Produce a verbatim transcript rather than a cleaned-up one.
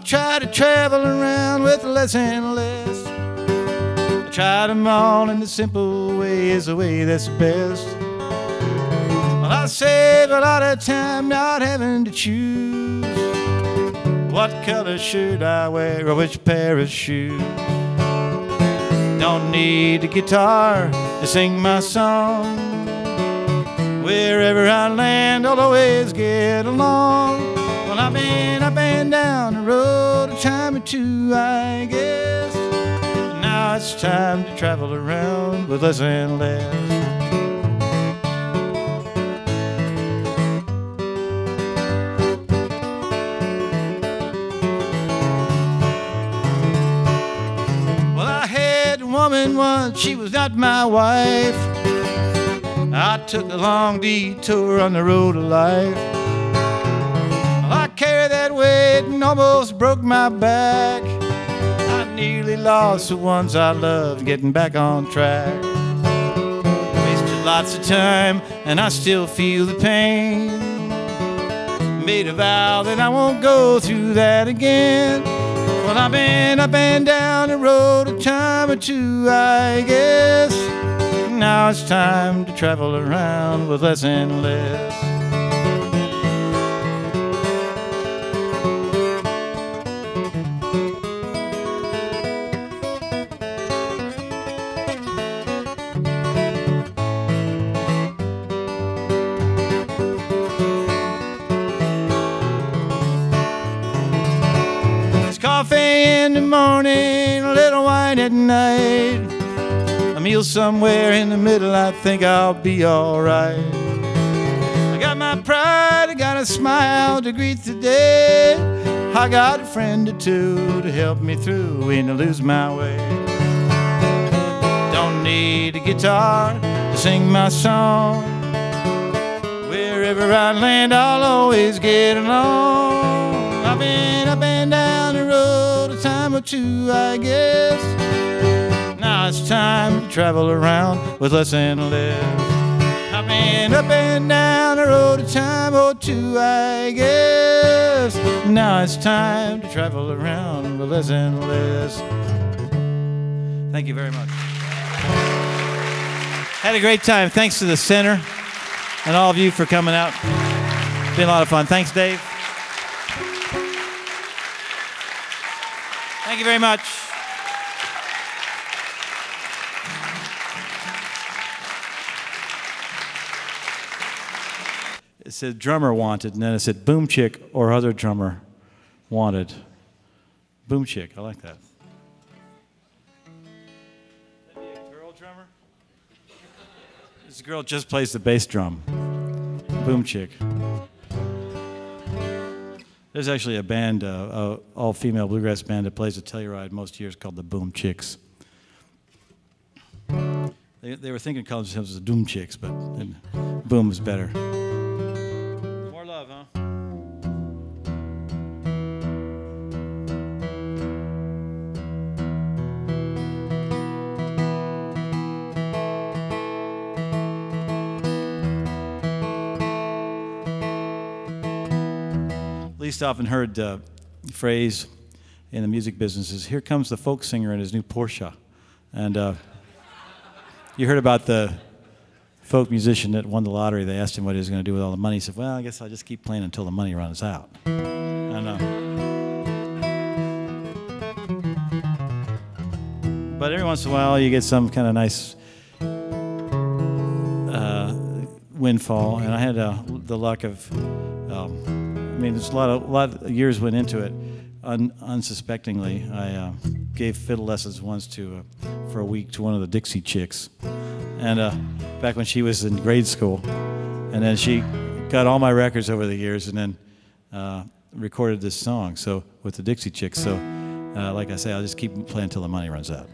try to travel around with less and less. I try them all, and the simple way is the way that's best. Well, I save a lot of time not having to choose what color shirt I wear or which pair of shoes. Don't need a guitar to sing my song. Wherever I land, I'll always get along. Well, I've been up and down the road a time or two, I guess. Now it's time to travel around with less and less. Woman once, she was not my wife. I took a long detour on the road of life. Well, I carried that weight and almost broke my back. I nearly lost the ones I loved, getting back on track. Wasted lots of time and I still feel the pain. Made a vow that I won't go through that again. Well, I've been up and down the road a time or two, I guess. Now it's time to travel around with less and less. Coffee in the morning, a little wine at night. A meal somewhere in the middle, I think I'll be alright. I got my pride, I got a smile to greet the day. I got a friend or two to help me through when I lose my way. Don't need a guitar to sing my song. Wherever I land, I'll always get along. I've been up and down the road a time or two, I guess. Now it's time to travel around with less and less. I've been up and down the road a time or two, I guess. Now it's time to travel around with less and less. Thank you very much. Had a great time. Thanks to the center and all of you for coming out. It's been a lot of fun. Thanks, Dave. Thank you very much. It said drummer wanted, and then it said boom chick or other drummer wanted. Boom chick, I like that. That be a girl drummer? This girl just plays the bass drum. Boom chick. There's actually a band, uh, a all-female bluegrass band that plays a Telluride most years called the Boom Chicks. They, they were thinking of calling themselves the Doom Chicks, but Boom is better. More love, huh? Least often heard uh, phrase in the music business is, here comes the folk singer in his new Porsche. And uh, you heard about the folk musician that won the lottery. They asked him what he was going to do with all the money. He said, well, I guess I'll just keep playing until the money runs out. I know. But every once in a while you get some kind of nice uh, windfall. And I had uh, the luck of... Um, I mean, there's a lot of a lot of years went into it. Un, unsuspectingly, I uh, gave fiddle lessons once to uh, for a week to one of the Dixie Chicks, and uh, back when she was in grade school, and then she got all my records over the years, and then uh, recorded this song. So with the Dixie Chicks. So, uh, like I say, I'll just keep playing until the money runs out.